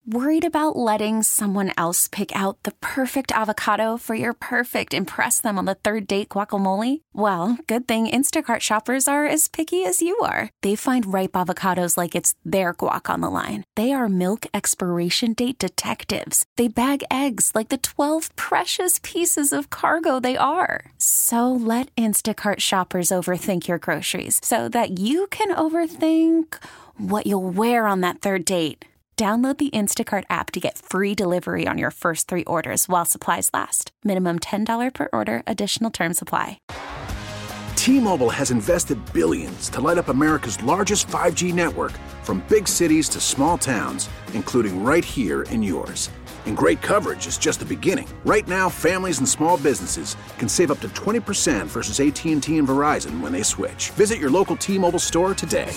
Worried about letting someone else pick out the perfect avocado for your perfect impress them on the third date guacamole? Well, good thing Instacart shoppers are as picky as you are. They find ripe avocados like it's their guac on the line. They are milk expiration date detectives. They bag eggs like the 12 precious pieces of cargo they are. So let Instacart shoppers overthink your groceries so that you can overthink what you'll wear on that third date. Download the Instacart app to get free delivery on your first 3 orders while supplies last. Minimum $10 per order. Additional terms apply. T-Mobile has invested billions to light up America's largest 5G network, from big cities to small towns, including right here in yours. And great coverage is just the beginning. Right now, families and small businesses can save up to 20% versus AT&T and Verizon when they switch. Visit your local T-Mobile store today.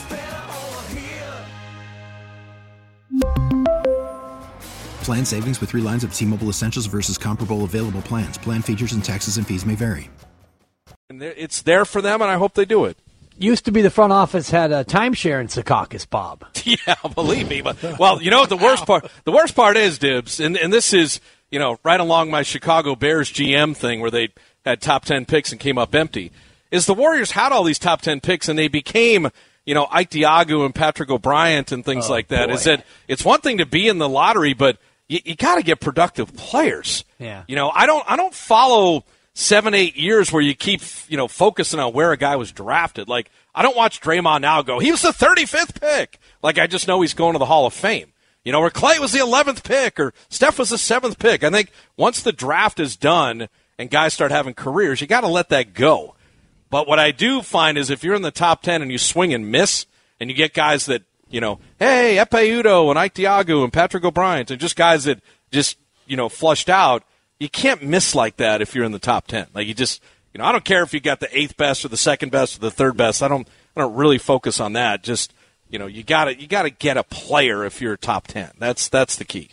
Plan savings with 3 lines of T-Mobile Essentials versus comparable available plans. Plan features and taxes and fees may vary. And it's there for them, and I hope they do it. Used to be the front office had a timeshare in Secaucus, Bob. Yeah, believe me. But well, you know what the worst part is, Dibs, and this is, you know, right along my Chicago Bears GM thing where they had top 10 picks and came up empty, is the Warriors had all these top 10 picks and they became, you know, Ike Diogu and Patrick O'Brien and things like that. Boy. Is that it's one thing to be in the lottery, but you got to get productive players. Yeah. You know, I don't follow 7-8 years where you keep, you know, focusing on where a guy was drafted. Like, I don't watch Draymond now go, he was the 35th pick. Like, I just know he's going to the Hall of Fame. You know, or Clay was the 11th pick or Steph was the 7th pick. I think once the draft is done and guys start having careers, you got to let that go. But what I do find is if you're in the top 10 and you swing and miss and you get guys that, you know, hey, Epe Udoh and Ike Diogu and Patrick O'Brien, and just guys that just, you know, flushed out, you can't miss like that if you're in the top 10. Like, you just, you know, I don't care if you got the 8th best or the 2nd best or the 3rd best. I don't really focus on that. Just, you know, you gotta get a player if you're top 10. That's the key.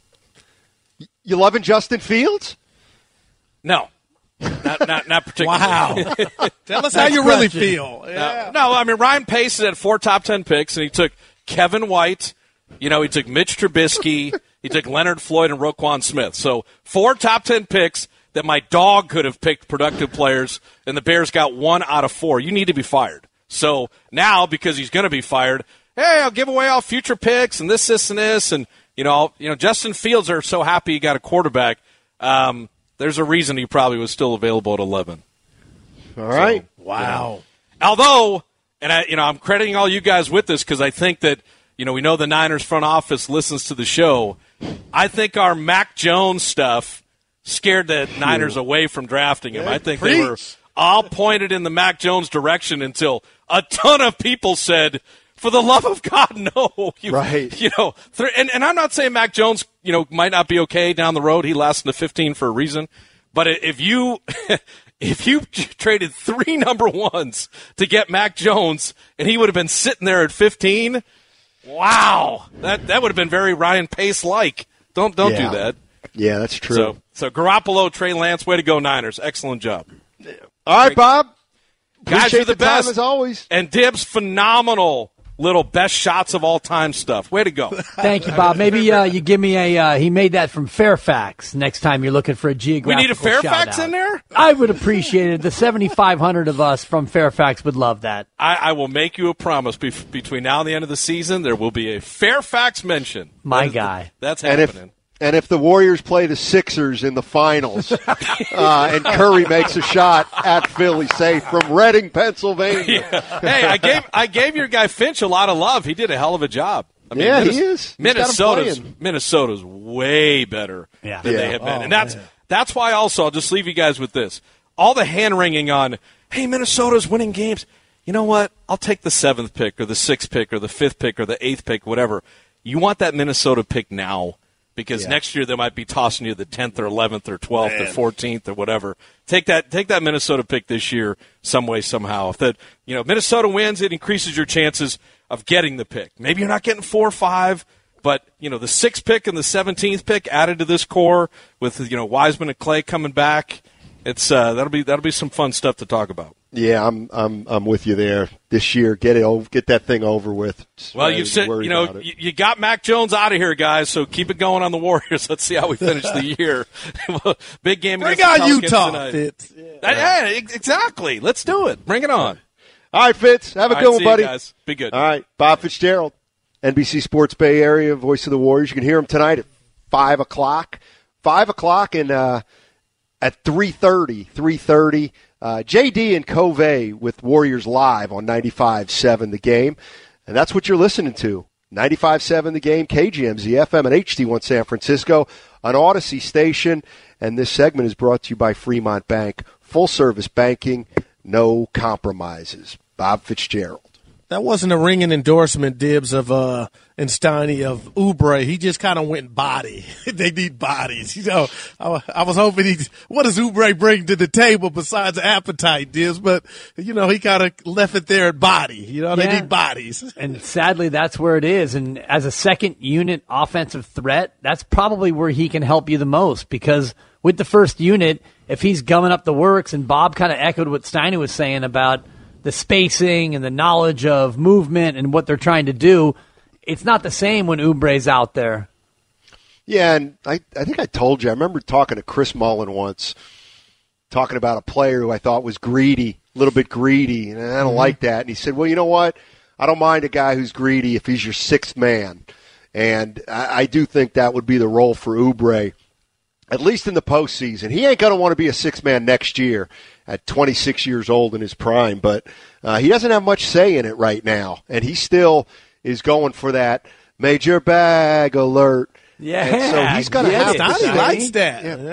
You loving Justin Fields? No. Not particularly. Wow. Tell us how you really feel. Yeah. No, I mean, Ryan Pace had 4 top 10 picks, and he took Kevin White, you know, he took Mitch Trubisky, he took Leonard Floyd and Roquan Smith. So 4 top 10 picks that my dog could have picked productive players, and the Bears got 1 out of 4. You need to be fired. So now, because he's going to be fired, hey, I'll give away all future picks and this, and this. And, you know, Justin Fields are so happy he got a quarterback. There's a reason he probably was still available at 11. All right. So, wow. Although, and I'm crediting all you guys with this because I think that, you know, we know the Niners front office listens to the show. I think our Mac Jones stuff scared the Niners away from drafting him. I think they were all pointed in the Mac Jones direction until a ton of people said, for the love of God, no. Right. You know, and I'm not saying Mac Jones, you know, might not be okay down the road. He lasted the 15 for a reason. But if you traded 3 number 1s to get Mac Jones and he would have been sitting there at 15, wow, that would have been very Ryan Pace-like. Don't do that. Yeah, that's true. So Garoppolo, Trey Lance, way to go, Niners. Excellent job. All right, Bob. Guys, you're the best. Time as always. And Dibs, phenomenal little best shots of all time stuff. Way to go. Thank you, Bob. Maybe you give me he made that from Fairfax next time you're looking for a geographical We need a Fairfax shout-out. in there? I would appreciate it. The 7,500 of us from Fairfax would love that. I will make you a promise. Between now and the end of the season, there will be a Fairfax mention. My guy. That's happening. And if the Warriors play the Sixers in the finals and Curry makes a shot at Philly, say, from Reading, Pennsylvania. Yeah. Hey, I gave your guy Finch a lot of love. He did a hell of a job. I mean, he is. Minnesota's way better than they have been. And that's why also, I'll just leave you guys with this. All the hand-wringing on, hey, Minnesota's winning games. You know what? I'll take the 7th pick or the 6th pick or the 5th pick or the 8th pick, whatever. You want that Minnesota pick now. Because next year they might be tossing you the 10th or 11th or 12th or 14th or whatever. Take that Minnesota pick this year some way, somehow. If Minnesota wins, it increases your chances of getting the pick. Maybe you're not getting 4 or 5, but, the 6th pick and the 17th pick added to this core with, Wiseman and Clay coming back. It's that'll be some fun stuff to talk about. Yeah, I'm with you there. This year, get that thing over with. Well, you said you got Mac Jones out of here, guys. So keep it going on the Warriors. Let's see how we finish the year. Big game. Bring on Utah, Fitz. Yeah, exactly. Let's do it. Bring it on. All right, Fitz. Have a good one, buddy. You guys. Be good. All right, Bob Fitzgerald, NBC Sports Bay Area, voice of the Warriors. You can hear him tonight at 5 o'clock. 5 o'clock and at 3:30. JD and Covey with Warriors Live on 95.7 The Game. And that's what you're listening to. 95.7 The Game, KGMZ FM and HD1 San Francisco, an Odyssey station. And this segment is brought to you by Fremont Bank. Full-service banking, no compromises. Bob Fitzgerald. That wasn't a ringing endorsement, Dibs, of and Steiny of Oubre. He just kind of went body. They need bodies. You know, I was hoping what does Oubre bring to the table besides appetite, Dibs? But, you know, he kind of left it there at body. You know, they need bodies. And sadly, that's where it is. And as a second unit offensive threat, that's probably where he can help you the most, because with the first unit, if he's gumming up the works, and Bob kind of echoed what Steiny was saying about the spacing and the knowledge of movement and what they're trying to do, it's not the same when Oubre's out there. Yeah, and I think I told you, I remember talking to Chris Mullen once, talking about a player who I thought was greedy, a little bit greedy, and I don't like that. And he said, well, you know what? I don't mind a guy who's greedy if he's your sixth man. And I do think that would be the role for Oubre, at least in the postseason. He ain't going to want to be a sixth man next year at 26 years old in his prime, but he doesn't have much say in it right now, and he still is going for that major bag alert. Yeah, and so he's going to have to. He likes that. Yeah.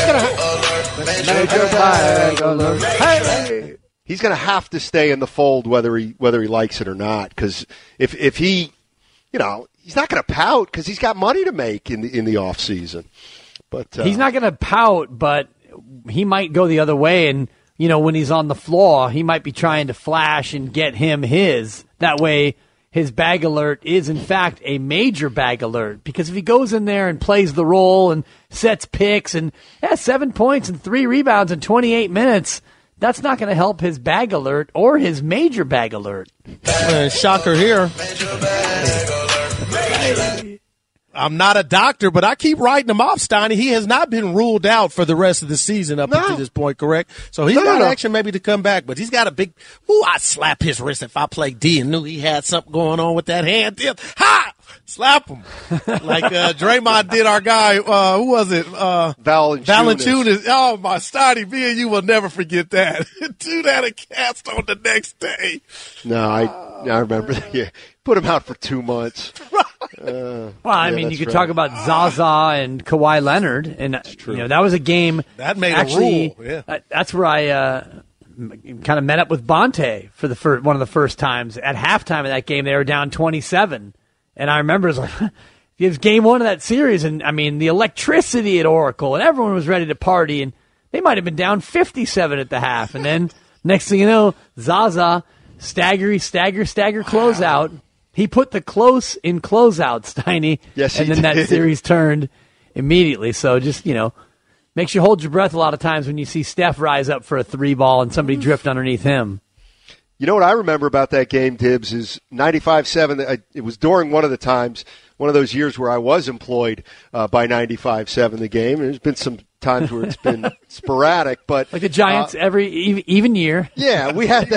He's going to major bag alert. Hey! He's going to have to stay in the fold whether he likes it or not, because if he, you know, he's not going to pout because he's got money to make in the off season. But he's not going to pout, but he might go the other way, and you know, when he's on the floor, he might be trying to flash and get him his. That way, his bag alert is, in fact, a major bag alert. Because if he goes in there and plays the role and sets picks and has 7 points and 3 rebounds in 28 minutes, that's not going to help his bag alert or his major bag alert. Shocker here. I'm not a doctor, but I keep writing him off, Steiny. He has not been ruled out for the rest of the season up until this point, correct? So he's got action maybe to come back, but he's got a big – I'd slap his wrist if I played D and knew he had something going on with that hand. Ha! Slap him. Like Draymond did our guy, who was it? Valanciunas. Oh, my Steiny, me and you will never forget that. Do that and cast on the next day. No, I remember that. Yeah. Put him out for 2 months. Well, I mean, you could talk about Zaza and Kawhi Leonard, and you know that was a game that made actually, a rule. Yeah. That's where I kind of met up with Bonte for one of the first times. At halftime of that game, they were down 27, and I remember it was like it was game one of that series, and I mean the electricity at Oracle, and everyone was ready to party, and they might have been down 57 at the half, and then next thing you know, Zaza stagger closeout. He put the close in closeout, Steiny. Yes, and then that series turned immediately. So just, you know, makes you hold your breath a lot of times when you see Steph rise up for a 3-ball and somebody drift underneath him. You know what I remember about that game, Tibbs, is 95-7. It was during one of the times, one of those years where I was employed by 95-7 The Game. There's been some times where it's been sporadic, but like the Giants every even year. Yeah, we had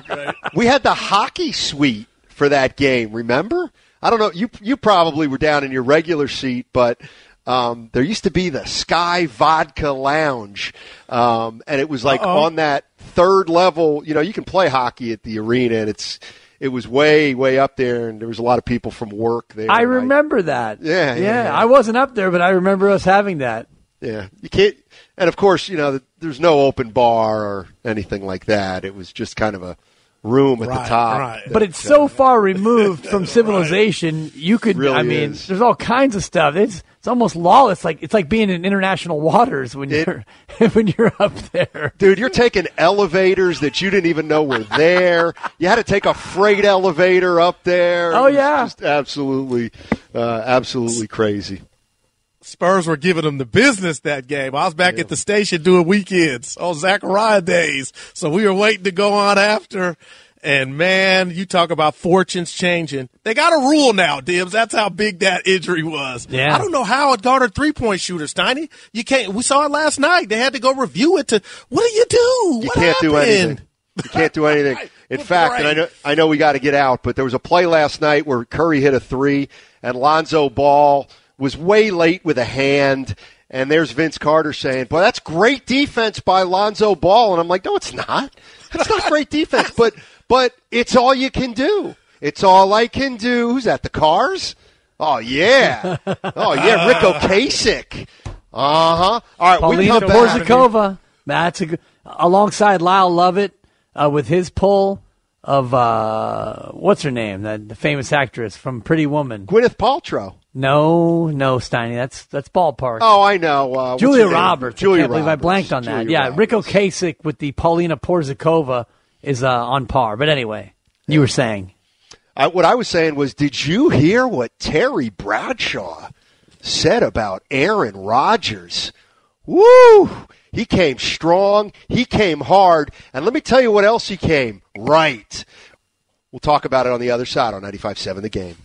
the hockey suite for that game, remember? I don't know, you probably were down in your regular seat, but there used to be the Sky Vodka Lounge, and it was like on that third level. You know, you can play hockey at the arena, and it was way, way up there, and there was a lot of people from work there. I remember that. Yeah. I wasn't up there, but I remember us having that. Yeah, you can't, and of course, you know, there's no open bar or anything like that. It was just kind of a room at the top. Right. But it's so far removed from civilization. You could, really I mean, is. there's all kinds of stuff. It's almost lawless. It's like being in international waters when you're up there. Dude, you're taking elevators that you didn't even know were there. You had to take a freight elevator up there. Oh, yeah. Just absolutely crazy. Spurs were giving them the business that game. I was back at the station doing weekends on Zachariah days. So we were waiting to go on after. And, man, you talk about fortunes changing. They got a rule now, Dibbs. That's how big that injury was. Yeah. I don't know how it guarded three-point shooters, Steiny. You can't. We saw it last night. They had to go review it. What do you do? You can't do anything. You can't do anything. In fact, and I know we got to get out, but there was a play last night where Curry hit a three, and Lonzo Ball was way late with a hand, and there's Vince Carter saying, boy, that's great defense by Lonzo Ball. And I'm like, no, it's not. That's not great defense, but it's all you can do. It's all I can do. Who's that, the Cars? Oh, yeah. Oh, yeah, Rick Ocasek. Uh-huh. All right, Paulina Porzakova. That's alongside Lyle Lovett with his pull of, what's her name, the famous actress from Pretty Woman. Gwyneth Paltrow. No, Steiny, that's ballpark. Oh, I know. Julia Roberts. Julia I can't believe I Roberts. blanked on that. Yeah, Rick Ocasek with the Paulina Porzakova is on par. But anyway, you were saying. What I was saying was, did you hear what Terry Bradshaw said about Aaron Rodgers? Woo! He came strong. He came hard. And let me tell you what else he came right. We'll talk about it on the other side on 95.7 The Game.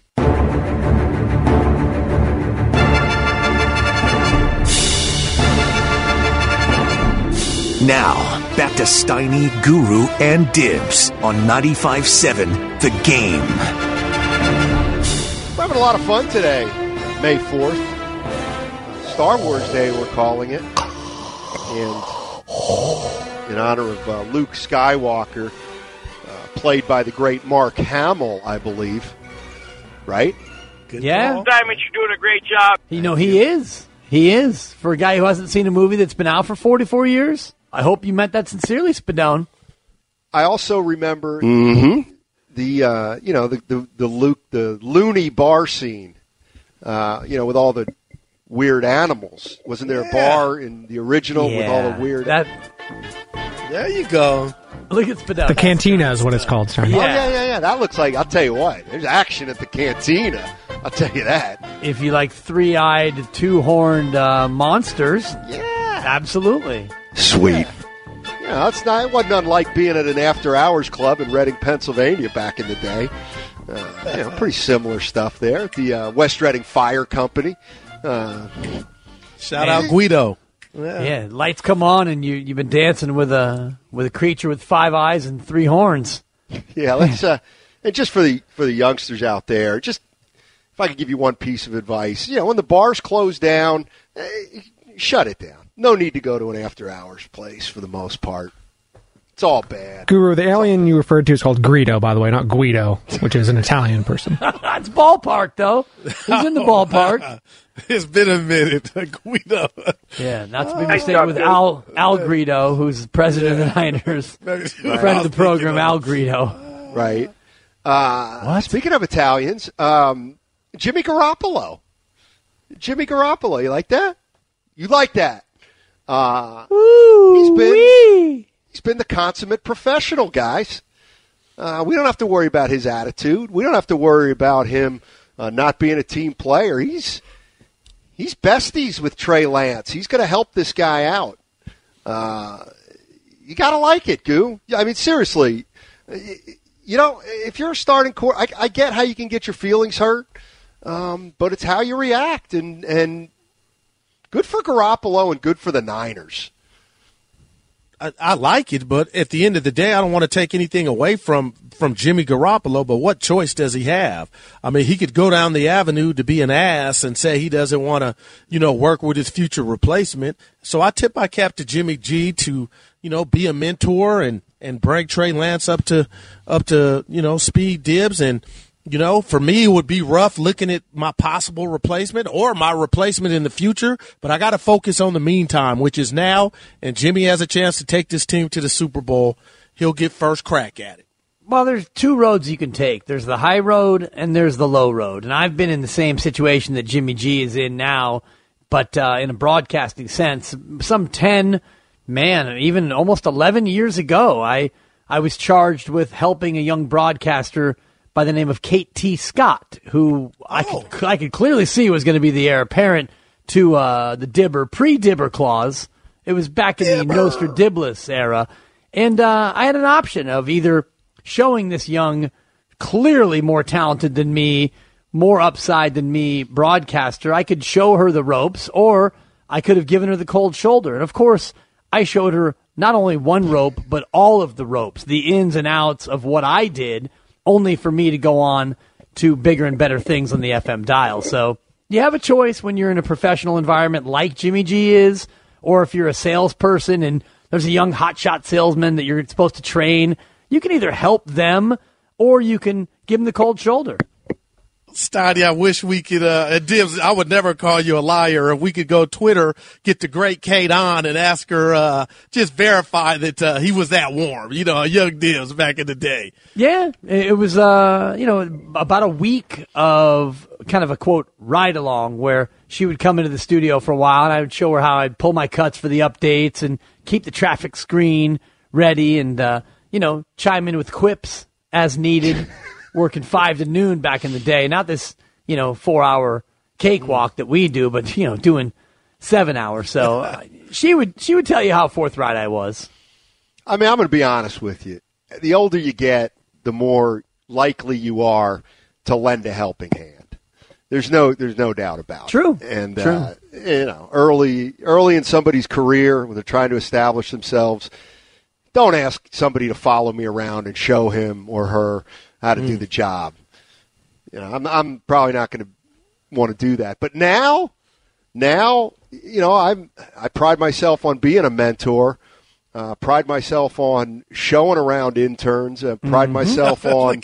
Now, back to Steiny, Guru, and Dibbs on 95.7 The Game. We're having a lot of fun today, May 4th. Star Wars Day, we're calling it. And in honor of Luke Skywalker, played by the great Mark Hamill, I believe. Right? Good Yeah. call. Diamond, you're doing a great job. He is. He is. For a guy who hasn't seen a movie that's been out for 44 years, I hope you meant that sincerely, Spadone. I also remember the Luke, the loony bar scene, with all the weird animals. Wasn't there a bar in the original with all the weird? There you go. Look at Spadone. The Cantina is what it's called, sir. Oh, yeah. That looks like, I'll tell you what, there's action at the Cantina. I'll tell you that. If you like three-eyed, two-horned monsters, Yeah. absolutely. Sweet. Yeah, it wasn't unlike being at an after-hours club in Reading, Pennsylvania back in the day. Pretty similar stuff there at the West Reading Fire Company. Shout out Guido. Yeah, lights come on and you've been dancing with a creature with 5 eyes and 3 horns. Yeah, let's and just for the youngsters out there, just if I could give you one piece of advice, when the bars close down, shut it down. No need to go to an after-hours place for the most part. It's all bad. Guru, the alien you referred to is called Greedo, by the way, not Guido, which is an Italian person. That's ballpark, though. Who's in the ballpark? It's been a minute. Guido. Yeah, not to be mistaken with Al Greedo, who's president of the Niners. Friend of the program, Al Greedo. Right. Speaking of Italians, Jimmy Garoppolo. Jimmy Garoppolo, you like that? You like that? He's been the consummate professional, guys. We don't have to worry about his attitude. We don't have to worry about him not being a team player. He's besties with Trey Lance. He's going to help this guy out. You got to like it, Goo. I mean, seriously. If you're a starting quarterback, I get how you can get your feelings hurt, but it's how you react. And good for Garoppolo and good for the Niners. I like it, but at the end of the day, I don't want to take anything away from Jimmy Garoppolo, but what choice does he have? I mean, he could go down the avenue to be an ass and say he doesn't want to, work with his future replacement. So I tip my cap to Jimmy G to, be a mentor and bring Trey Lance up to speed, Dibbs. And, for me, it would be rough looking at my possible replacement or my replacement in the future, but I got to focus on the meantime, which is now, and Jimmy has a chance to take this team to the Super Bowl. He'll get first crack at it. Well, there's 2 roads you can take. There's the high road and there's the low road. And I've been in the same situation that Jimmy G is in now, but in a broadcasting sense. Some 10, even almost 11 years ago, I was charged with helping a young broadcaster by the name of Kate T. Scott, who I could clearly see was going to be the heir apparent to the Dibber, pre-Dibber clause. It was back in the Nostradamus era. And I had an option of either showing this young, clearly more talented than me, more upside than me broadcaster. I could show her the ropes, or I could have given her the cold shoulder. And, of course, I showed her not only one rope, but all of the ropes, the ins and outs of what I did, only for me to go on to bigger and better things on the FM dial. So you have a choice when you're in a professional environment like Jimmy G is, or if you're a salesperson and there's a young hotshot salesman that you're supposed to train. You can either help them or you can give them the cold shoulder. Steiny, I wish we could, Dibs, I would never call you a liar. If we could go Twitter, get the great Kate on and ask her, just verify that he was that warm, a young Dibs back in the day. Yeah, it was, about a week of kind of a, quote, ride-along where she would come into the studio for a while, and I would show her how I'd pull my cuts for the updates and keep the traffic screen ready and, chime in with quips as needed. Working 5 to noon back in the day, not this 4-hour cakewalk that we do, but doing 7 hours. So she would tell you how forthright I was. I mean, I'm going to be honest with you. The older you get, the more likely you are to lend a helping hand. There's no doubt about it. True. And True. Early in somebody's career when they're trying to establish themselves, don't ask somebody to follow me around and show him or her how to do the job. I'm probably not going to want to do that. But now, I pride myself on being a mentor. Pride myself on showing around interns. Pride myself on,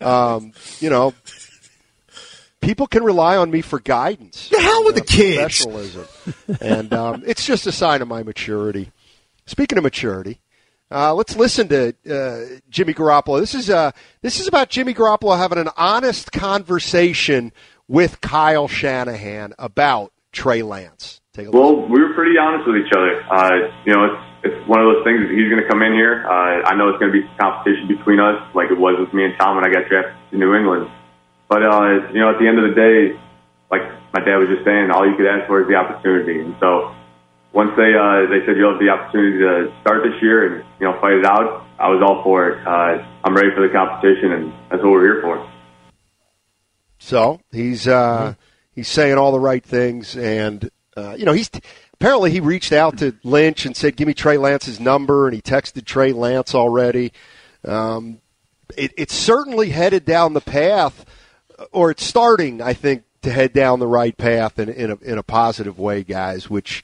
people can rely on me for guidance. The hell with the kids. Professionalism. And it's just a sign of my maturity. Speaking of maturity, let's listen to Jimmy Garoppolo. This is about Jimmy Garoppolo having an honest conversation with Kyle Shanahan about Trey Lance. Take a listen. We were pretty honest with each other. It's one of those things that he's going to come in here. I know it's going to be some competition between us, like it was with me and Tom when I got drafted to New England. But at the end of the day, like my dad was just saying, all you could ask for is the opportunity. And so once they said you'll have the opportunity to start this year and fight it out, I was all for it. I'm ready for the competition, and that's what we're here for. So he's saying all the right things, and apparently he reached out to Lynch and said, "Give me Trey Lance's number," and he texted Trey Lance already. It's certainly headed down the path, or it's starting, I think, to head down the right path in a positive way, guys, which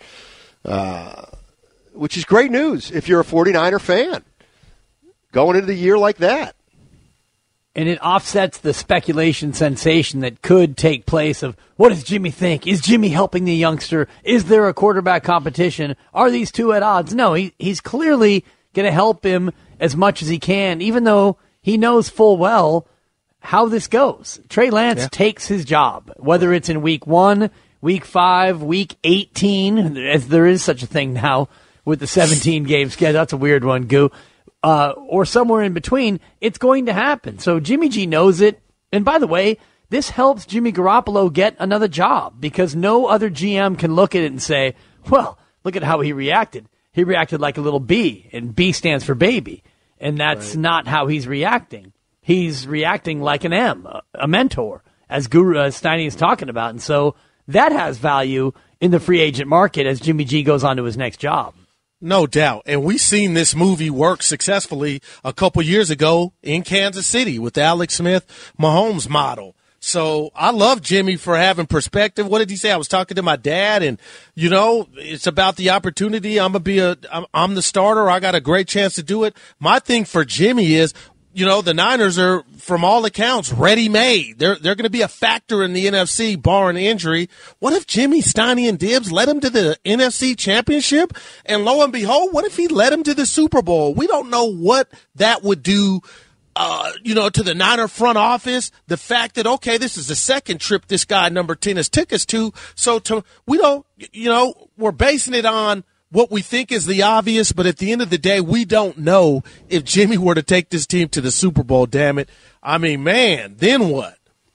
is great news if you're a 49er fan going into the year like that. And it offsets the speculation sensation that could take place of, what does Jimmy think? Is Jimmy helping the youngster? Is there a quarterback competition? Are these two at odds? No, he's clearly going to help him as much as he can, even though he knows full well how this goes. Trey Lance takes his job, whether it's in week 1, week 5, week 18, as there is such a thing now with the 17-game schedule. That's a weird one, Goo. Or somewhere in between, it's going to happen. So Jimmy G knows it. And by the way, this helps Jimmy Garoppolo get another job because no other GM can look at it and say, well, look at how he reacted. He reacted like a little B, and B stands for baby. And that's not how he's reacting. He's reacting like an M, a mentor, as Steiny is talking about. And so that has value in the free agent market as Jimmy G goes on to his next job. No doubt. And we've seen this movie work successfully a couple years ago in Kansas City with the Alex Smith Mahomes model. So I love Jimmy for having perspective. What did he say? I was talking to my dad, and, it's about the opportunity. I'm the starter. I got a great chance to do it. My thing for Jimmy is, the Niners are, from all accounts, ready-made. They're going to be a factor in the NFC, barring injury. What if Jimmy, Steiny, and Dibs led him to the NFC Championship? And lo and behold, what if he led him to the Super Bowl? We don't know what that would do, to the Niner front office. The fact that, okay, this is the second trip this guy, number 10, has took us to. So we don't, we're basing it on what we think is the obvious, but at the end of the day, we don't know if Jimmy were to take this team to the Super Bowl, damn it. I mean, man, then what?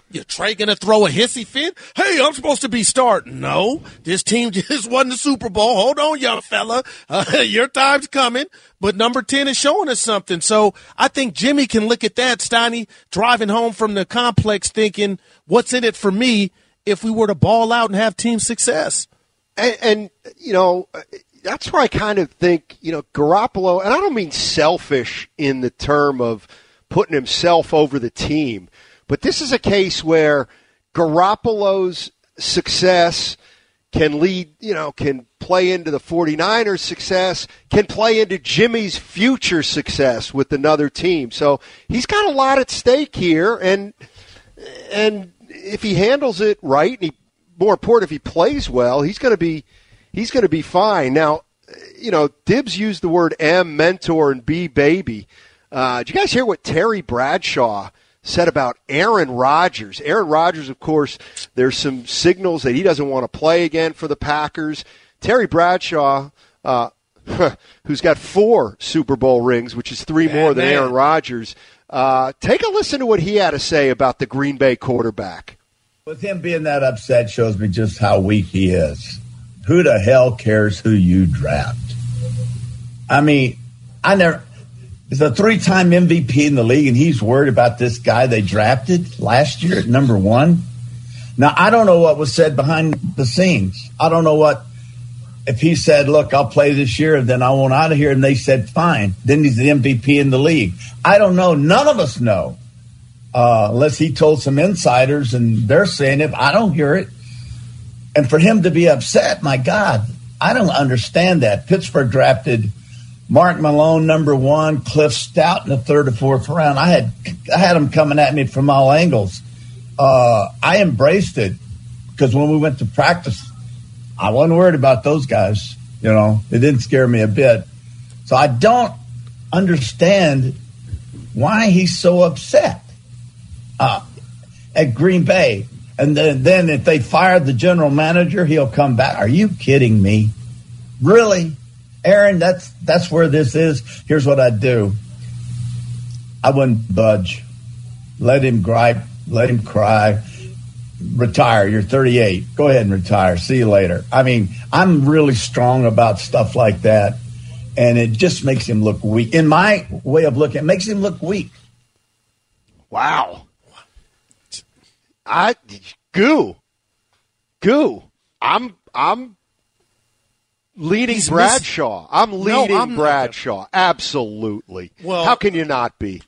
You're Trey going to throw a hissy fit? Hey, I'm supposed to be starting. No, this team just won the Super Bowl. Hold on, young fella. Your time's coming. But number 10 is showing us something. So I think Jimmy can look at that, Steiny, driving home from the complex thinking, what's in it for me if we were to ball out and have team success? And that's where I kind of think, Garoppolo, and I don't mean selfish in the term of putting himself over the team, but this is a case where Garoppolo's success can lead, can play into the 49ers' success, can play into Jimmy's future success with another team. So he's got a lot at stake here, and if he handles it right, and more important, if he plays well, he's going to be fine. Now, Dibbs used the word M, mentor, and B, baby. Did you guys hear what Terry Bradshaw said about Aaron Rodgers? Aaron Rodgers, of course, there's some signals that he doesn't want to play again for the Packers. Terry Bradshaw, who's got 4 Super Bowl rings, which is 3 more than Aaron Rodgers, take a listen to what he had to say about the Green Bay quarterback. With him being that upset shows me just how weak he is. Who the hell cares who you draft? I mean, he's a 3-time MVP in the league, and he's worried about this guy they drafted last year at number 1. Now, I don't know what was said behind the scenes. I don't know if he said, look, I'll play this year, and then I want out of here, and they said, fine. Then he's the MVP in the league. I don't know. None of us know. Unless he told some insiders, and they're saying it. I don't hear it. And for him to be upset, my God, I don't understand that. Pittsburgh drafted Mark Malone, number 1, Cliff Stout in the 3rd or 4th round. I had them coming at me from all angles. I embraced it because when we went to practice, I wasn't worried about those guys. It didn't scare me a bit. So I don't understand why he's so upset at Green Bay. And then if they fired the general manager, he'll come back. Are you kidding me? Really? Aaron, that's where this is. Here's what I'd do. I wouldn't budge. Let him gripe. Let him cry. Retire. You're 38. Go ahead and retire. See you later. I mean, I'm really strong about stuff like that, and it just makes him look weak. In my way of looking, it makes him look weak. Wow. Goo. I'm leading Bradshaw. I'm leading Bradshaw. Absolutely. Well, how can you not be?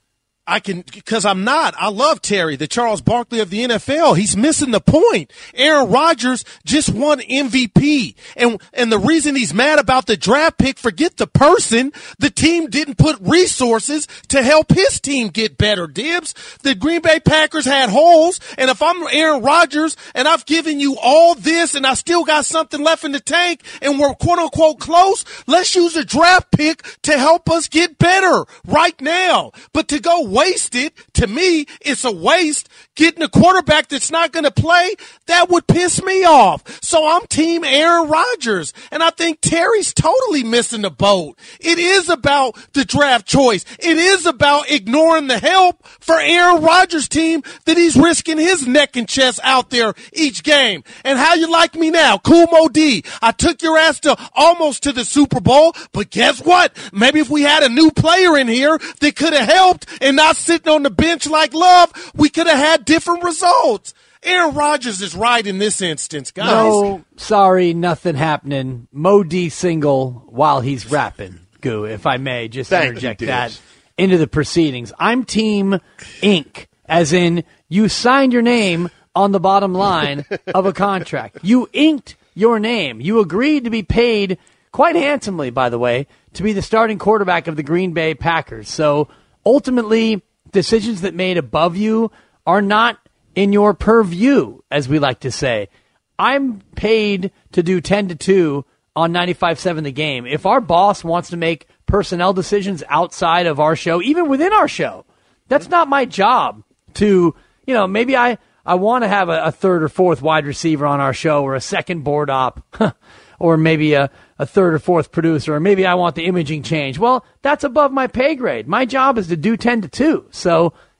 Because I'm not. I love Terry, the Charles Barkley of the NFL. He's missing the point. Aaron Rodgers just won MVP. And the reason he's mad about the draft pick, forget the person, the team didn't put resources to help his team get better, Dibbs. The Green Bay Packers had holes, and if I'm Aaron Rodgers and I've given you all this and I still got something left in the tank and we're quote-unquote close, let's use a draft pick to help us get better right now. But to go waste it, to me, it's a waste. Getting a quarterback that's not going to play, that would piss me off. So I'm team Aaron Rodgers, and I think Terry's totally missing the boat. It is about the draft choice. It is about ignoring the help for Aaron Rodgers' team that he's risking his neck and chest out there each game. And how you like me now? Cool Mo D. I took your ass almost to the Super Bowl, but guess what? Maybe if we had a new player in here that could have helped and not sitting on the bench like Love, we could have had different results. Aaron Rodgers is right in this instance, guys. No, sorry, nothing happening. Mo D single while he's rapping. Goo, if I may just interject that into the proceedings. I'm team Inc., as in you signed your name on the bottom line of a contract. You inked your name. You agreed to be paid quite handsomely, by the way, to be the starting quarterback of the Green Bay Packers. So ultimately, decisions that made above you are not in your purview, as we like to say. I'm paid to do 10-2 on 95.7 The Game. If our boss wants to make personnel decisions outside of our show, even within our show, that's not my job to, maybe I want to have a third or fourth wide receiver on our show, or a second board op, or maybe a third or fourth producer, or maybe I want the imaging change. Well, that's above my pay grade. My job is to do 10-2. So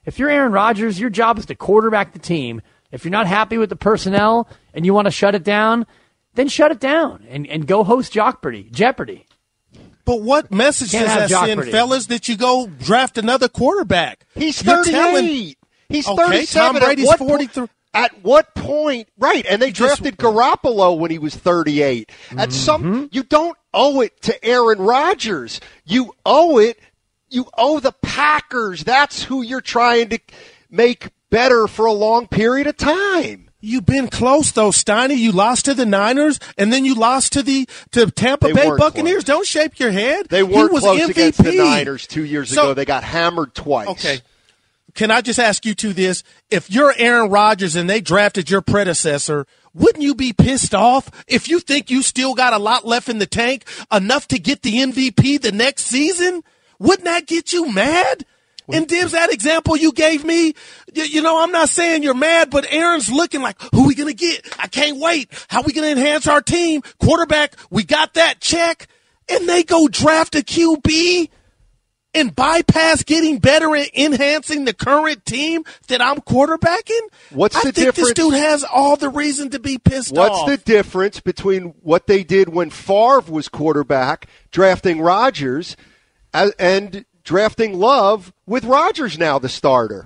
If you're Aaron Rodgers, your job is to quarterback the team. If you're not happy with the personnel and you want to shut it down, then shut it down and go host Jeopardy. But what message does that send, fellas, that you go draft another quarterback? He's 38. He's 37. Tom Brady's 43. At what point? Right, and they drafted Garoppolo when he was 38. You don't owe it to Aaron Rodgers. You owe the Packers. That's who you're trying to make better for a long period of time. You've been close, though, Steiny. You lost to the Niners, and then you lost to Tampa Bay Buccaneers. Close. Don't shake your head. They weren't close against the Niners 2 years ago. They got hammered twice. Okay. Can I just ask you two this? If you're Aaron Rodgers and they drafted your predecessor, wouldn't you be pissed off if you think you still got a lot left in the tank, enough to get the MVP the next season? Wouldn't that get you mad? And Dibs, that example you gave me, I'm not saying you're mad, but Aaron's looking like, who we going to get? I can't wait. How we going to enhance our team? Quarterback, we got that check. And they go draft a QB and bypass getting better and enhancing the current team that I'm quarterbacking? What's the difference? This dude has all the reason to be pissed off. What's the difference between what they did when Favre was quarterback, drafting Rodgers, and drafting Love with Rodgers now the starter?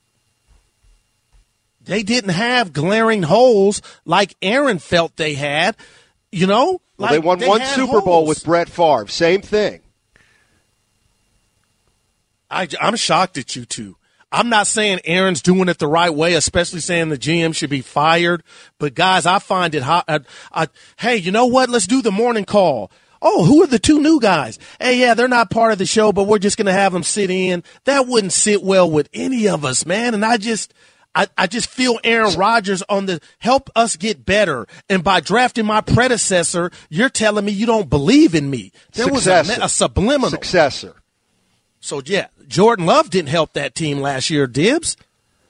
They didn't have glaring holes like Aaron felt they had, Well, they won one Super Bowl with Brett Favre. Same thing. I'm shocked at you two. I'm not saying Aaron's doing it the right way, especially saying the GM should be fired. But, guys, I find it hot. Hey, you know what? Let's do the morning call. Oh, who are the two new guys? Hey, yeah, they're not part of the show, but we're just going to have them sit in. That wouldn't sit well with any of us, man. And I just feel Aaron Rodgers on the help us get better. And by drafting my predecessor, you're telling me you don't believe in me. There was a subliminal. Successor. So, yeah, Jordan Love didn't help that team last year, Dibs.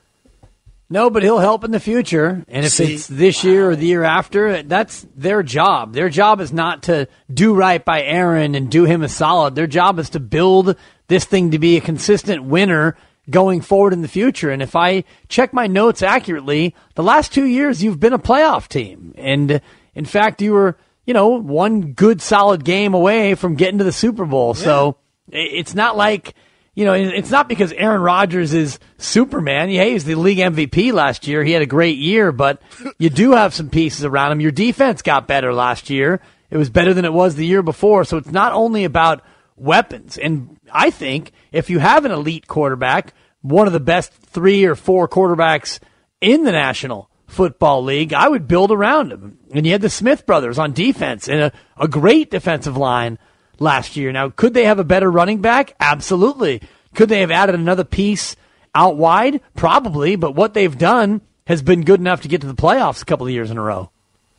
No, but he'll help in the future. And if it's this year or the year after, that's their job. Their job is not to do right by Aaron and do him a solid. Their job is to build this thing to be a consistent winner going forward in the future. And if I check my notes accurately, the last 2 years you've been a playoff team. And, in fact, you were, one good solid game away from getting to the Super Bowl. Yeah. So it's not like, it's not because Aaron Rodgers is Superman. Yeah, he was the league MVP last year. He had a great year, but you do have some pieces around him. Your defense got better last year. It was better than it was the year before. So it's not only about weapons. And I think if you have an elite quarterback, one of the best 3 or 4 quarterbacks in the National Football League, I would build around him. And you had the Smith brothers on defense and a great defensive line last year. Now, could they have a better running back? Absolutely. Could they have added another piece out wide? Probably, but what they've done has been good enough to get to the playoffs a couple of years in a row.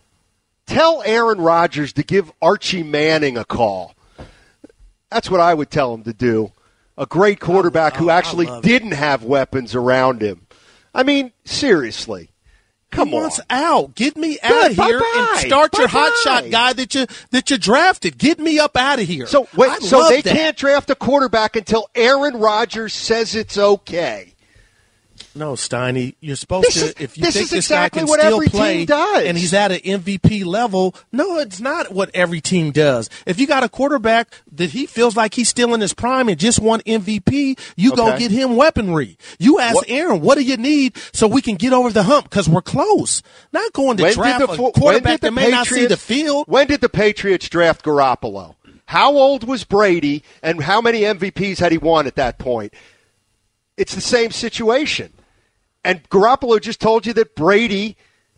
Tell Aaron Rodgers to give Archie Manning a call. That's what I would tell him to do. A great quarterback who actually didn't have weapons around him. I mean, seriously. Come on. Out. Get me out of here and start your hotshot guy that you drafted. Get me up out of here. So they can't draft a quarterback until Aaron Rodgers says it's okay. No, Steiny, you're supposed to. If you think this guy can still play and he's at an MVP level, no, it's not what every team does. If you got a quarterback that he feels like he's still in his prime and just won MVP, you go get him weaponry. You ask Aaron, what do you need so we can get over the hump? Because we're close. Not going to draft a quarterback that may not see the field. When did the Patriots draft Garoppolo? How old was Brady, and how many MVPs had he won at that point? It's the same situation. And Garoppolo just told you that Brady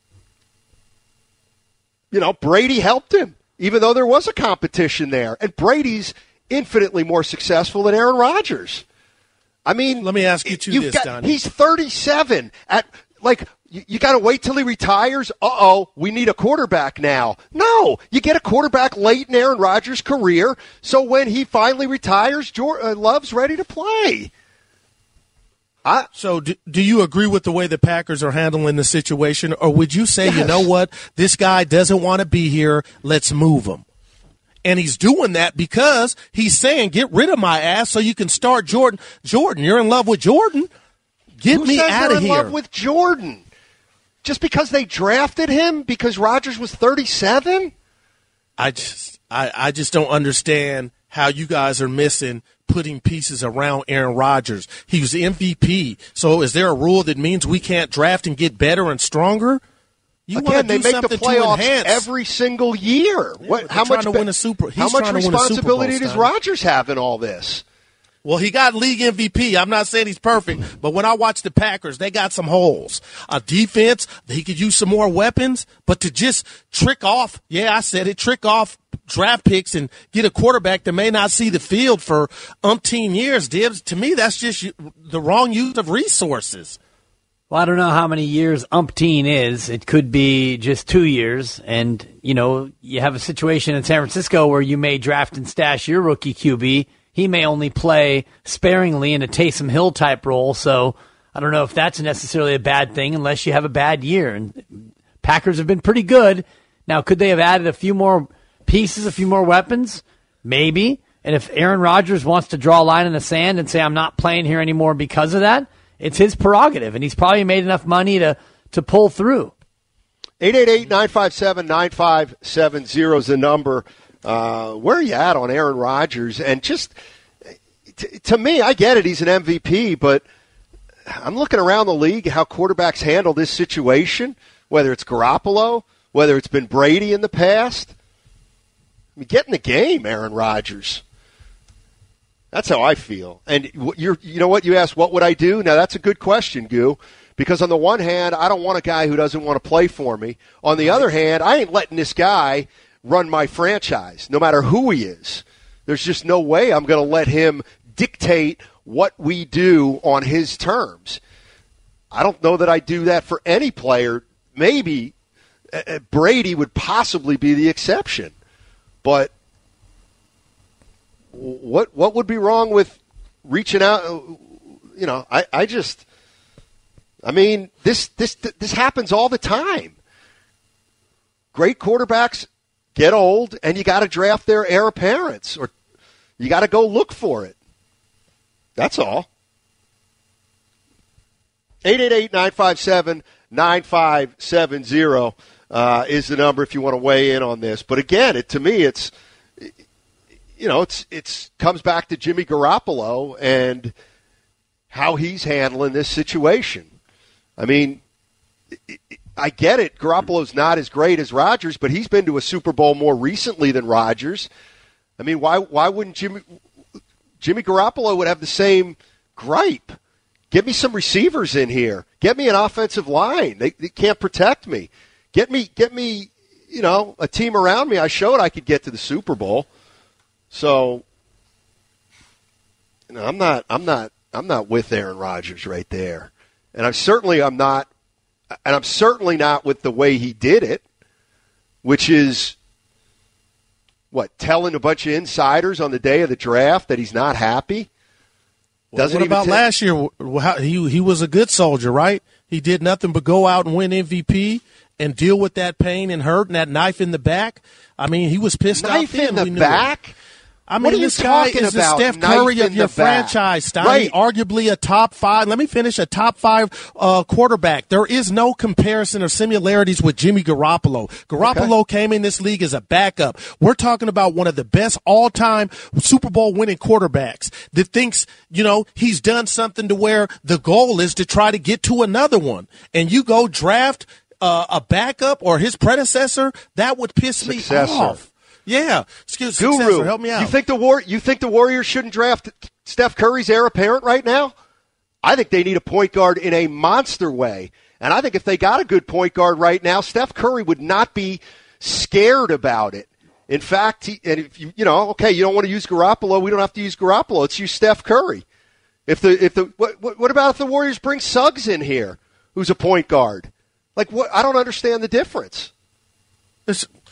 helped him, even though there was a competition there. And Brady's infinitely more successful than Aaron Rodgers. I mean, let me ask you this, Donnie. He's 37. You got to wait till he retires? We need a quarterback now. No, you get a quarterback late in Aaron Rodgers' career, so when he finally retires, Love's ready to play. So do you agree with the way the Packers are handling the situation, or would you say, you know what, this guy doesn't want to be here, let's move him? And he's doing that because he's saying, get rid of my ass so you can start Jordan. Jordan, you're in love with Jordan. Get me out of in here. Love with Jordan? Just because they drafted him because Rodgers was 37? I just don't understand how you guys are missing putting pieces around Aaron Rodgers. He was the MVP. So is there a rule that means we can't draft and get better and stronger? Again, they make the playoffs every single year. Yeah, how much responsibility does Rodgers have in all this? Well, he got league MVP. I'm not saying he's perfect, but when I watch the Packers, they got some holes. Defense, he could use some more weapons, but to just trick off draft picks and get a quarterback that may not see the field for umpteen years, Dibs, to me, that's just the wrong use of resources. Well, I don't know how many years umpteen is. It could be just 2 years. And, you have a situation in San Francisco where you may draft and stash your rookie QB. He may only play sparingly in a Taysom Hill type role. So I don't know if that's necessarily a bad thing unless you have a bad year. And Packers have been pretty good. Now, could they have added a few more pieces, a few more weapons? Maybe. And if Aaron Rodgers wants to draw a line in the sand and say, I'm not playing here anymore because of that, it's his prerogative, and he's probably made enough money to pull through. 888-957-9570 is the number. Where are you at on Aaron Rodgers? And just, to me, I get it, he's an MVP, but I'm looking around the league how quarterbacks handle this situation, whether it's Garoppolo, whether it's been Brady in the past. I mean, get in the game, Aaron Rodgers. That's how I feel. And you know what? You asked, what would I do? Now, that's a good question, Goo, because on the one hand, I don't want a guy who doesn't want to play for me. On the other hand, I ain't letting this guy run my franchise, no matter who he is. There's just no way I'm going to let him dictate what we do on his terms. I don't know that I do that for any player. Maybe Brady would possibly be the exception. But what would be wrong with reaching out? This happens all the time. Great quarterbacks get old, and you got to draft their heir apparents, or you got to go look for it. That's all. 888-957-9570 is the number if you want to weigh in on this. But again, to me, it's comes back to Jimmy Garoppolo and how he's handling this situation. I mean, I get it. Garoppolo's not as great as Rodgers, but he's been to a Super Bowl more recently than Rodgers. I mean, why wouldn't Jimmy Garoppolo would have the same gripe? Get me some receivers in here. Get me an offensive line. They can't protect me. Get me, a team around me. I showed I could get to the Super Bowl. So, I'm not with Aaron Rodgers right there. And I'm certainly not with the way he did it, which is telling a bunch of insiders on the day of the draft that he's not happy. What about last year? He was a good soldier, right? He did nothing but go out and win MVP and deal with that pain and hurt and that knife in the back. I mean, he was pissed off. Knife in the back? I mean, this guy is the Steph Curry of your franchise, Steiny. Right. Arguably a top 5. Let me finish a top 5 quarterback. There is no comparison or similarities with Jimmy Garoppolo. Garoppolo came in this league as a backup. We're talking about one of the best all-time Super Bowl winning quarterbacks that thinks, he's done something to where the goal is to try to get to another one. And you go draft a backup or his predecessor, that would piss me off. Yeah, Guru, help me out. You think the Warriors shouldn't draft Steph Curry's heir apparent right now? I think they need a point guard in a monster way, and I think if they got a good point guard right now, Steph Curry would not be scared about it. In fact, if you don't want to use Garoppolo, we don't have to use Garoppolo. Let's use Steph Curry. What about if the Warriors bring Suggs in here, who's a point guard? I don't understand the difference.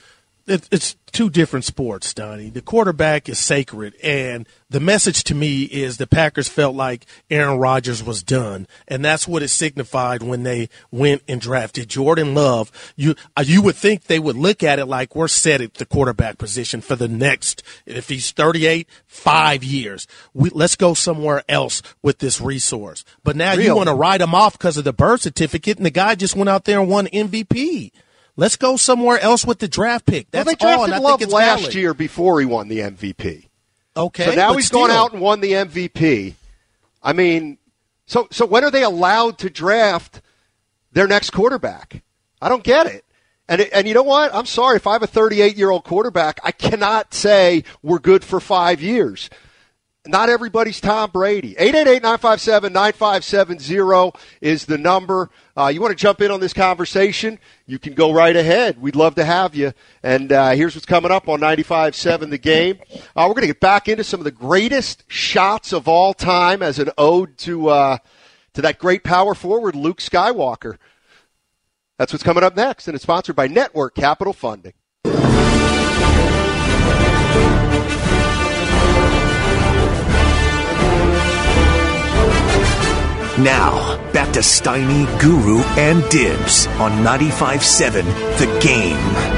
It's two different sports, Donnie. The quarterback is sacred, and the message to me is the Packers felt like Aaron Rodgers was done, and that's what it signified when they went and drafted Jordan Love. You would think they would look at it like we're set at the quarterback position for the next, if he's 38, 5 years. Let's go somewhere else with this resource. But now you want to write him off because of the birth certificate, and the guy just went out there and won MVP. Let's go somewhere else with the draft pick. That's they drafted all, Love last year before he won the MVP. Okay, so now he's gone out and won the MVP. I mean, so when are they allowed to draft their next quarterback? I don't get it. And you know what? I'm sorry, if I have a 38-year-old quarterback, I cannot say we're good for 5 years. Not everybody's Tom Brady. 888-957-9570 is the number. You want to jump in on this conversation? You can go right ahead. We'd love to have you. And here's what's coming up on 95.7 The Game. We're going to get back into some of the greatest shots of all time as an ode to that great power forward, Luke Skywalker. That's what's coming up next, and it's sponsored by Network Capital Funding. Now, back to Steiny, Guru, and Dibs on 95.7 The Game.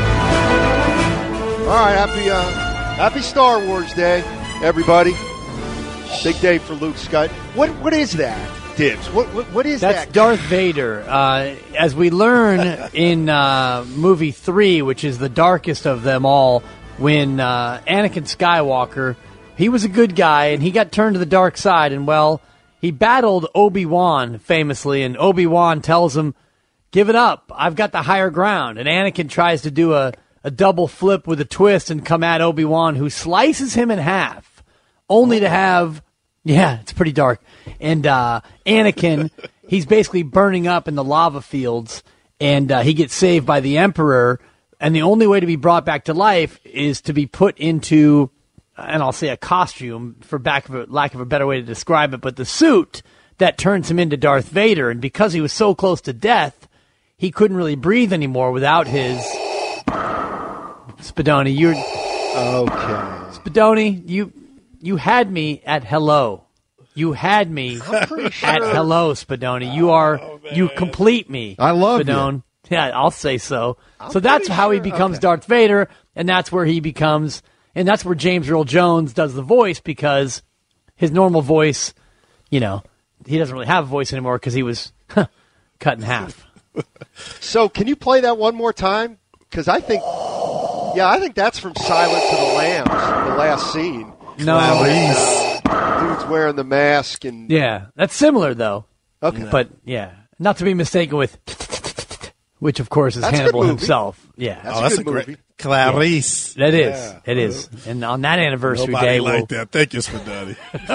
All right, happy Star Wars Day, everybody. Big day for Luke Skywalker. What is that, Dibs? What is that? That's Darth Vader. As we learn in movie 3, which is the darkest of them all, when Anakin Skywalker, he was a good guy, and he got turned to the dark side, and he battled Obi-Wan famously, and Obi-Wan tells him, give it up, I've got the higher ground. And Anakin tries to do a double flip with a twist and come at Obi-Wan, who slices him in half, only to have, it's pretty dark. And Anakin, he's basically burning up in the lava fields, and he gets saved by the Emperor, and the only way to be brought back to life is to be put into, and I'll say a costume, for lack of a better way to describe it, but the suit that turns him into Darth Vader. And because he was so close to death, he couldn't really breathe anymore without his... Spadoni, you're... Okay. Spadoni, you had me at hello. You had me at hello, Spadoni. You complete me. I love Spadone. you. Yeah, I'll say so. So that's how he becomes Darth Vader, and that's where he becomes... And that's where James Earl Jones does the voice, because his normal voice, he doesn't really have a voice anymore because he was cut in half. So can you play that one more time? Because I think that's from Silence of the Lambs, the last scene. No. Dude's wearing the mask. Yeah, that's similar, though. Okay. But, not to be mistaken with... Which, of course, is Hannibal himself. Yeah. That's a good movie. Clarice. That is. Yeah. It is. And on that anniversary day... Nobody like that. Thank you, Spadoni.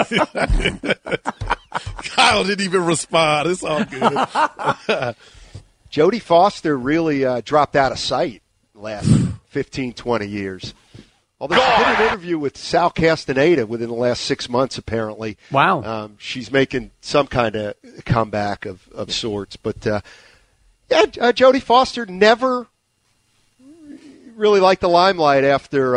Kyle didn't even respond. It's all good. Jodie Foster really dropped out of sight the last 15, 20 years. Although she did an interview with Sal Castaneda within the last 6 months, apparently. Wow. She's making some kind of comeback of sorts. But... Jodie Foster never really liked the limelight after,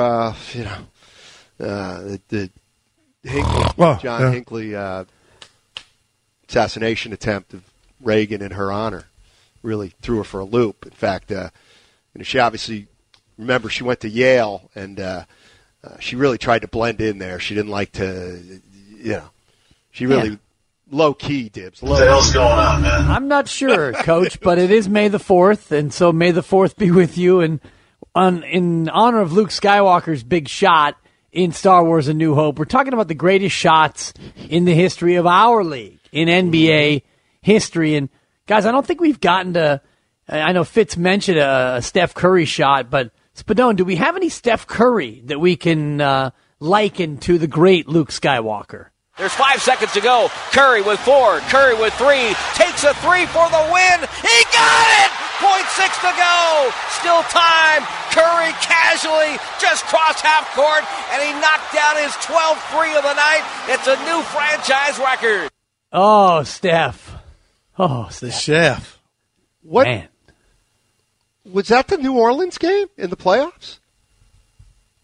the John Hinckley assassination attempt of Reagan in her honor. Really threw her for a loop. In fact, she obviously, remember, she went to Yale, and she really tried to blend in there. She didn't like to, she really... Yeah. Low-key, Dibs. What the hell's going on, man? I'm not sure, Coach, but it is May the 4th, and so May the 4th be with you. And in honor of Luke Skywalker's big shot in Star Wars A New Hope, we're talking about the greatest shots in the history of our league, in NBA history. And, guys, I don't think we've gotten to – I know Fitz mentioned a Steph Curry shot, but, Spadone, do we have any Steph Curry that we can liken to the great Luke Skywalker? There's 5 seconds to go. Curry with 4. Curry with 3. Takes a 3 for the win. He got it! 0.6 to go. Still time. Curry casually just crossed half court, and he knocked down his 12th 3 of the night. It's a new franchise record. Oh, Steph. The chef. What? Man. Was that the New Orleans game in the playoffs?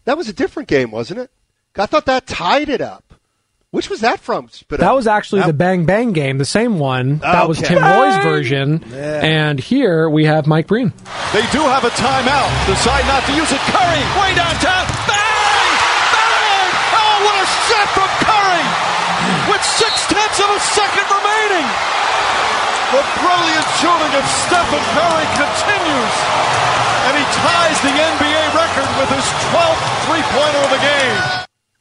That was a different game, wasn't it? I thought that tied it up. Which was that from? That was actually the Bang Bang game, the same one. That was Tim Roy's version. Yeah. And here we have Mike Breen. They do have a timeout. Decide not to use it. Curry, way downtown. Bang! Bang! Oh, what a shot from Curry! With 0.6 of a second remaining. The brilliant shooting of Stephen Curry continues. And he ties the NBA record with his 12th three-pointer of the game.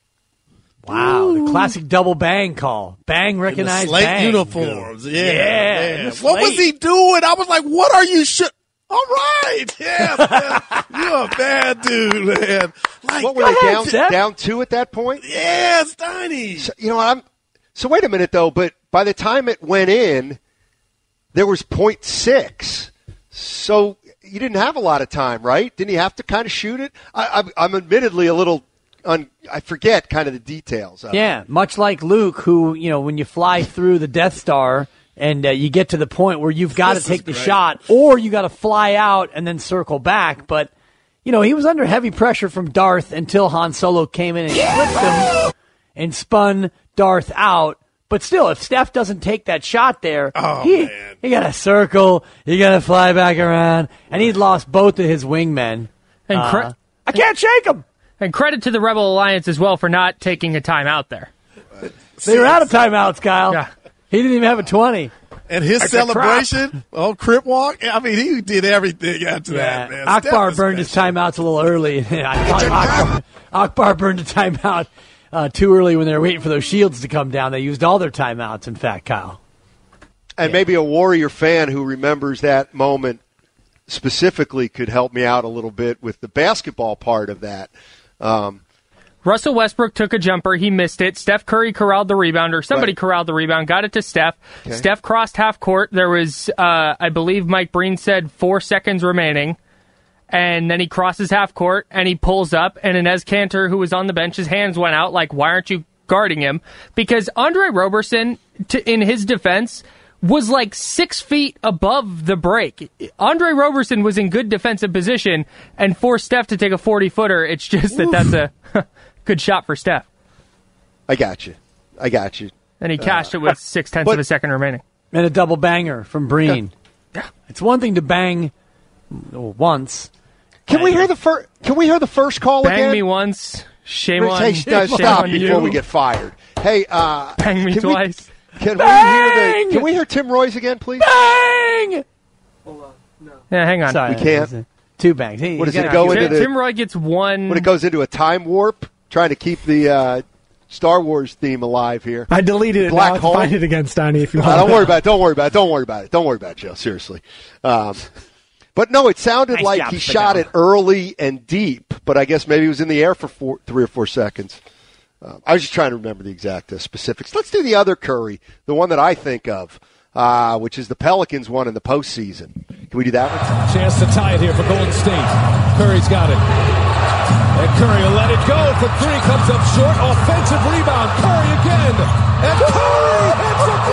Wow, the classic double bang call. Bang, recognized Slate bang. uniforms. Yeah. Yeah. What was he doing? I was like, what are you all right. Yeah, man. You're a bad dude, man. Like, what were they down 2 at that point? Yeah, Steiny. So, you know, so wait a minute, though. But by the time it went in, there was 0.6. So you didn't have a lot of time, right? Didn't he have to kind of shoot it? I'm admittedly a little I forget kind of the details of it. Much like Luke, who, you know, when you fly through the Death Star and you get to the point where you've got to take the shot, or you got to fly out and then circle back. But, you know, he was under heavy pressure from Darth until Han Solo came in and flipped him and spun Darth out. But still, if Steph doesn't take that shot there, he got to circle, you got to fly back around, and he'd lost both of his wingmen. And I can't shake him. And credit to the Rebel Alliance as well for not taking a timeout there. They were out of timeouts, Kyle. Yeah. He didn't even have a 20 And his celebration, Crip Walk, I mean, he did everything after that, man. Akbar burned his timeouts a little early. Akbar burned a timeout too early when they were waiting for those shields to come down. They used all their timeouts, in fact, Kyle. And maybe a Warrior fan who remembers that moment specifically could help me out a little bit with the basketball part of that. Russell Westbrook took a jumper. He missed it. Steph Curry corralled the rebounder. Somebody corralled the rebound, got it to Steph. Okay. Steph crossed half court. There was, I believe Mike Breen said 4 seconds remaining. And then he crosses half court, and he pulls up, and Enes Kanter, who was on the bench, his hands went out like, why aren't you guarding him? Because Andre Roberson, in his defense, was like 6 feet above the break. Andre Roberson was in good defensive position and forced Steph to take a 40-footer. It's just that's a good shot for Steph. I got you. And he cashed it with 0.6 of a second remaining. And a double banger from Breen. Yeah. It's one thing to bang once. Can we hear the first call bang again? Bang me once, shame on you. Stop you. Before we get fired. Hey, bang me twice. Can we hear Tim Roy's again, please? Bang! Hold on. No. Yeah, hang on. Sorry, we can't. 2 bangs. What does it go into? Tim Roy gets one. When it goes into a time warp, trying to keep the Star Wars theme alive here. I deleted it. Black hole. Find it again, Steiny, if you want. Don't worry about it. Don't worry about it, Joe. Seriously. But no, it sounded like he shot it early and deep, but I guess maybe it was in the air for 3 or 4 seconds. I was just trying to remember the exact specifics. Let's do the other Curry, the one that I think of, which is the Pelicans one in the postseason. Can we do that one? Chance to tie it here for Golden State. Curry's got it. And Curry will let it go for 3. Comes up short. Offensive rebound. Curry again. And Curry hits a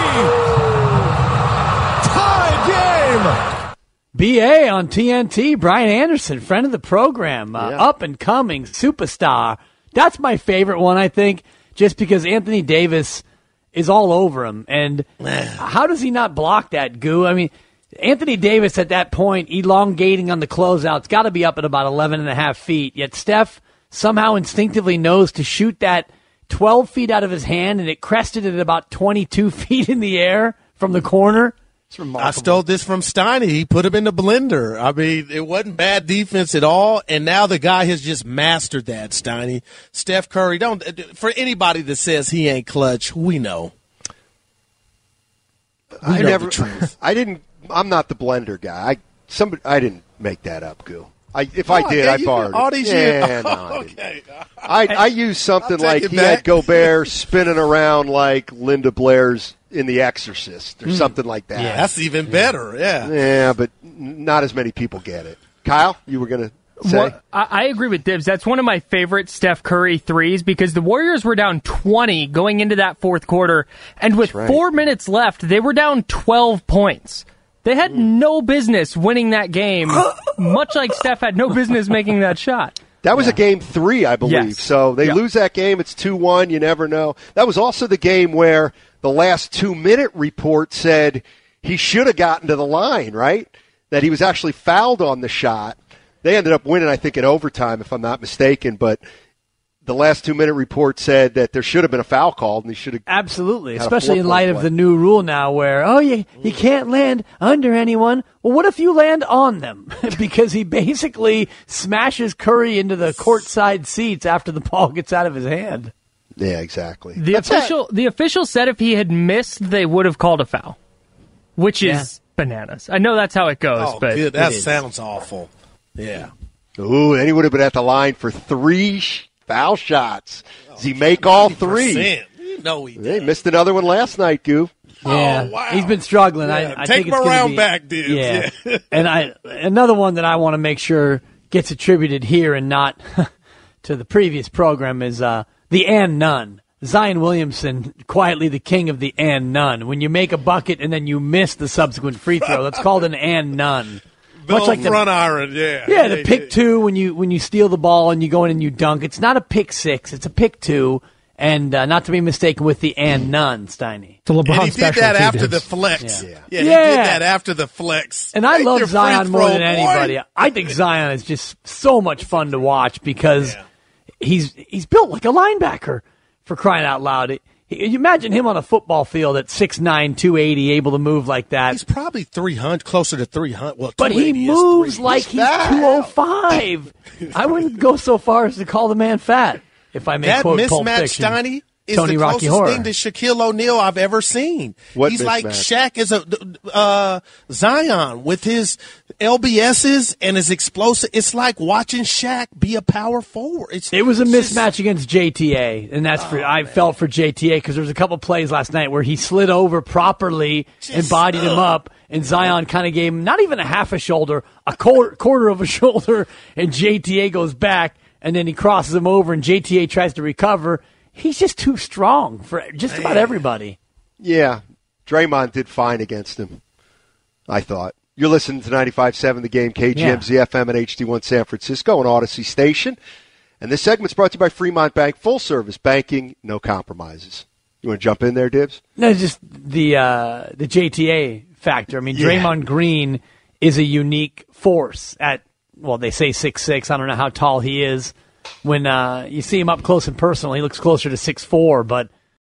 3. Tie game. BA on TNT. Brian Anderson, friend of the program. Up and coming superstar. That's my favorite one, I think, just because Anthony Davis is all over him. And how does he not block that, Goo? I mean, Anthony Davis at that point, elongating on the closeout's got to be up at about 11.5 feet. Yet Steph somehow instinctively knows to shoot that 12 feet out of his hand, and it crested at about 22 feet in the air from the corner. It's remarkable. I stole this from Steiny. He put him in the blender. I mean, it wasn't bad defense at all, and now the guy has just mastered that, Steiny. Steph Curry, for anybody that says he ain't clutch, we know. The truth. I'm not the blender guy. I didn't make that up, Goo. If I did, I borrowed all these years. Okay. I used something like he had Gobert spinning around like Linda Blair's in The Exorcist or something like that. Yeah, that's even better. Yeah, but not as many people get it. Kyle, you were going to say? Well, I agree with Dibs. That's one of my favorite Steph Curry threes because the Warriors were down 20 going into that fourth quarter, and with 4 minutes left, they were down 12 points. They had no business winning that game, much like Steph had no business making that shot. That was a game 3, I believe. Yes. So they lose that game. It's 2-1. You never know. That was also the game where the last 2-minute report said he should have gotten to the line, right? That he was actually fouled on the shot. They ended up winning, I think, in overtime, if I'm not mistaken. But the last 2-minute report said that there should have been a foul called, and he should have. Absolutely, especially in light of the new rule now where, you can't land under anyone. Well, what if you land on them? Because he basically smashes Curry into the courtside seats after the ball gets out of his hand. Yeah, exactly. The official said if he had missed, they would have called a foul, which is bananas. I know that's how it goes, but good. That sounds awful. Yeah. Ooh, and he would have been at the line for 3 foul shots. Does he make all 3? No, he didn't. They missed another one last night, Goof. Yeah, wow. He's been struggling. Yeah. I Take think him it's around be, back, dude. Yeah, and another one that I want to make sure gets attributed here and not to the previous program is the and none. Zion Williamson, quietly the king of the and none. When you make a bucket and then you miss the subsequent free throw, that's called an and none. Much like front iron, the pick 2 when you steal the ball and you go in and you dunk. It's not a pick 6, it's a pick 2, and not to be mistaken with the and none, Steiny. The LeBron and he did that after the flex. Yeah, he did that after the flex. And I love Zion more than anybody. I think Zion is just so much fun to watch because he's built like a linebacker, for crying out loud. You imagine him on a football field at 6'9", 280, able to move like that. He's probably 300, closer to 300. Well, but he moves like he's 205. I wouldn't go so far as to call the man fat, if I may that quote Pulp mismatch, Fiction. Steiny, is Tony the Rocky closest Horror. thing to Shaquille O'Neal I've ever seen. He's mismatch? like Shaq is a Zion with his LBSs and his explosive. It's like watching Shaq be a power forward. It was a mismatch against JTA, and that's I felt for JTA because there was a couple plays last night where he slid over properly and bodied him up, and Zion kind of gave him not even a half a shoulder, a quarter of a shoulder, and JTA goes back, and then he crosses him over, and JTA tries to recover. He's just too strong for just about everybody. Yeah, Draymond did fine against him, I thought. You're listening to 95.7 The Game, KGMZ FM and HD1 San Francisco and Odyssey Station. And this segment's brought to you by Fremont Bank, full service banking, no compromises. You want to jump in there, Dibs? No, just the JTA factor. I mean, Draymond Green is a unique force at, well, they say 6'6". I don't know how tall he is. When you see him up close and personal, he looks closer to 6'4", but